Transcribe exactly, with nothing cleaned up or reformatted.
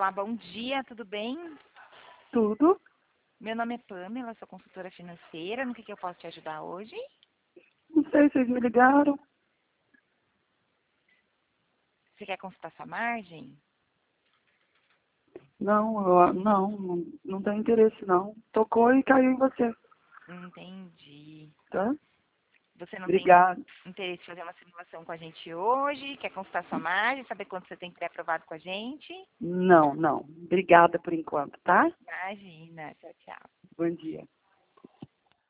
Olá, bom dia, tudo bem? Tudo. Meu nome é Pamela, sou consultora financeira. No que, que eu posso te ajudar hoje? Não sei, vocês me ligaram? Você quer consultar sua margem? Não, eu, não, não, não tem interesse não. Tocou e caiu em você, Entendi. tá? Você não tem Obrigada. interesse em fazer uma simulação com a gente hoje? Quer consultar sua margem, saber quanto você tem pré-aprovado com a gente? Não, não. Obrigada por enquanto, tá? Imagina. Tchau, tchau. Bom dia.